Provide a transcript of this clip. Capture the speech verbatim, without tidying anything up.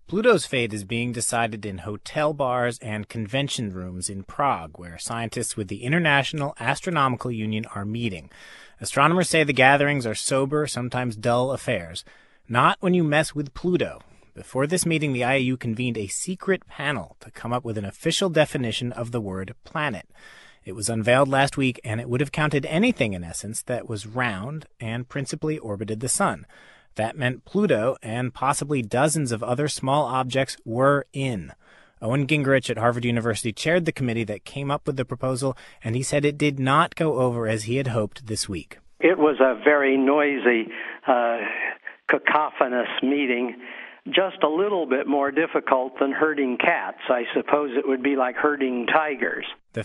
Pluto's fate is being decided in hotel bars and convention rooms in Prague, where scientists with the International Astronomical Union are meeting. Astronomers say the gatherings are sober, sometimes dull affairs. Not when you mess with Pluto. Before this meeting, the I A U convened a secret panel to come up with an official definition of the word planet. It was unveiled last week, and it would have counted anything, in essence, that was round and principally orbited the sun. That meant Pluto and possibly dozens of other small objects were in. Owen Gingerich at Harvard University chaired the committee that came up with the proposal, and he said it did not go over as he had hoped this week. It was a very noisy, uh, cacophonous meeting, just a little bit more difficult than herding cats. I suppose it would be like herding tigers.